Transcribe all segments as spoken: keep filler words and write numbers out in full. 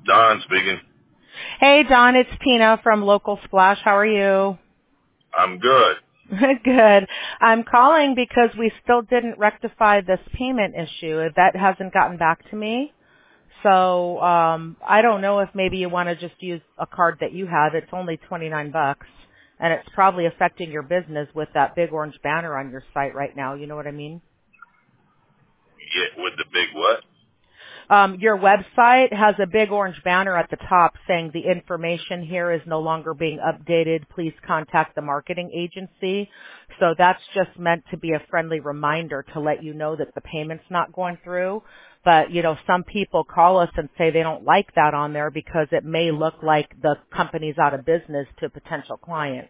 Don speaking. Hey, Don, it's Tina from Local Splash. How are you? I'm good. Good. I'm calling because we still didn't rectify this payment issue. That hasn't gotten back to me. So um, I don't know if maybe you want to just use a card that you have. It's only twenty-nine bucks, and it's probably affecting your business with that big orange banner on your site right now. You know what I mean? Yeah, with the big what? Um, your website has a big orange banner at the top saying the information here is no longer being updated. Please contact the marketing agency. So that's just meant to be a friendly reminder to let you know that the payment's not going through. But, you know, some people call us and say they don't like that on there because it may look like the company's out of business to a potential client.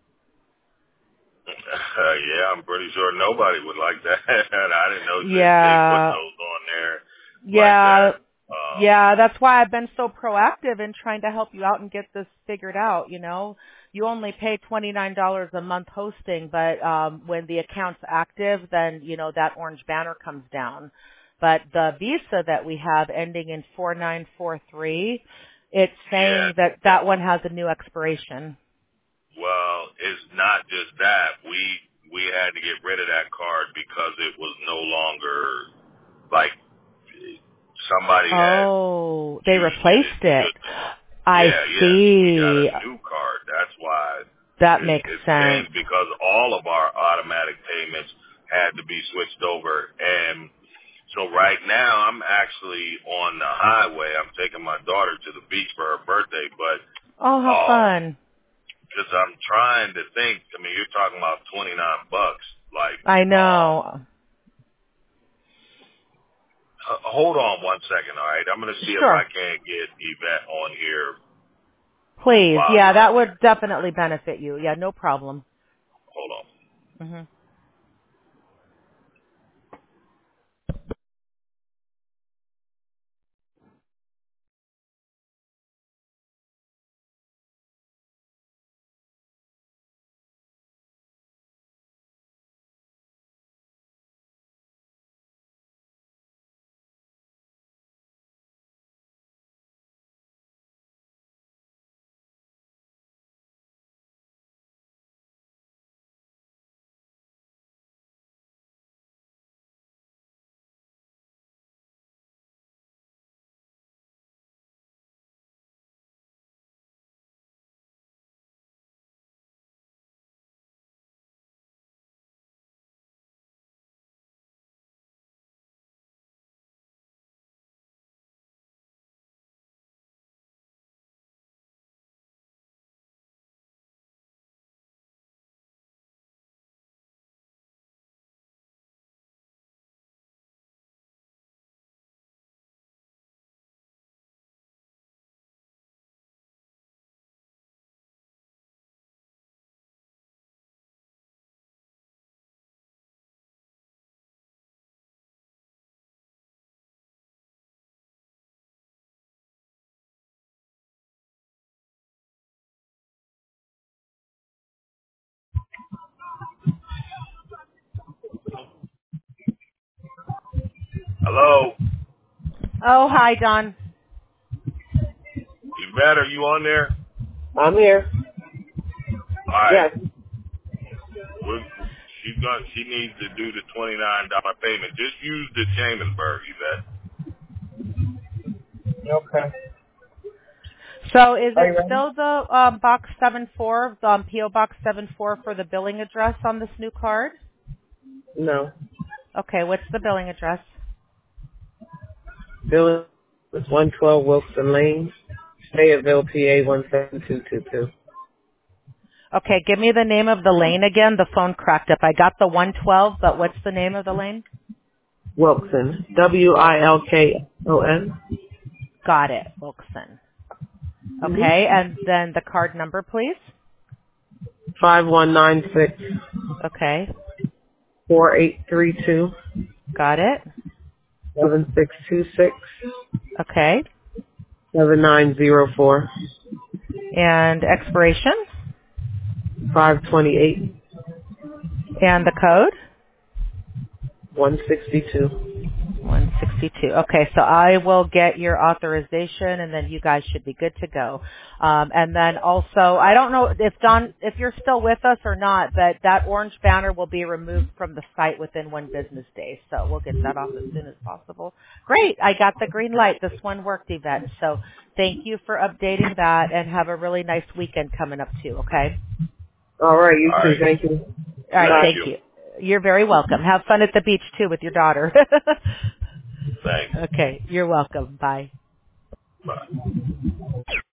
Uh, yeah, I'm pretty sure nobody would like that. I didn't know that they put Yeah. those on there like that. Yeah. Um, Yeah, that's why I've been so proactive in trying to help you out and get this figured out, you know. You only pay twenty-nine dollars a month hosting, but um when the account's active, then, you know, that orange banner comes down. But the Visa that we have ending in four nine four three, it's yeah. saying that that one has a new expiration. Well, it's not just that. We we had to get rid of that card because it was no longer like somebody had Oh, they used it and replaced it. shouldn't have. I Yeah, yeah. We got a see. new card. That's why That it's, makes it's sense. changed because all of our automatic payments had to be switched over. And so right now I'm actually on the highway. I'm taking my daughter to the beach for her birthday, but Oh, how um, fun. because I'm trying to think. I mean, you're talking about twenty-nine bucks. Like, I um, know. h- hold on one second, all right? I'm going to see if I Sure. can't get Yvette on here Please. while Yeah, you're that on would here. definitely benefit you. Yeah, no problem. Hold on. hmm Hello? Oh, hi, Don. Yvette, are you on there? I'm here. All right. Yes. We're, she's got, she needs to do the twenty-nine dollars payment. Just use the Chambersburg, Yvette. Okay. So is Are it you ready? still the um, box seven four, the um, P O Box seven four for the billing address on this new card? No. Okay, what's the billing address? Bill is one twelve Wilson Lane, Fayetteville, P A one seven two two two. Okay, give me the name of the lane again. The phone cracked up. I got the one twelve, but what's the name of the lane? Wilson. W I L K O N. Got it, Wilkson. Mhm. Okay, and then the card number, please. Five one nine six Okay, four eight three two got it. seven six two six Okay, seven nine zero four and expiration five twenty eight and the code. one sixty two. one sixty. sixty-two. Okay, so I will get your authorization, and then you guys should be good to go. Um, and then also, I don't know if Don, if you're still with us or not, but that orange banner will be removed from the site within one business day. So we'll get that off as soon as possible. Great, I got the green light. This one worked, Yvette. So thank you for updating that, and have a really nice weekend coming up too. Okay. All right, you All too. right. Thank you. All right, Thank thank you. you. You're very welcome. Have fun at the beach too with your daughter. Thanks. Okay, you're welcome. Bye. Bye.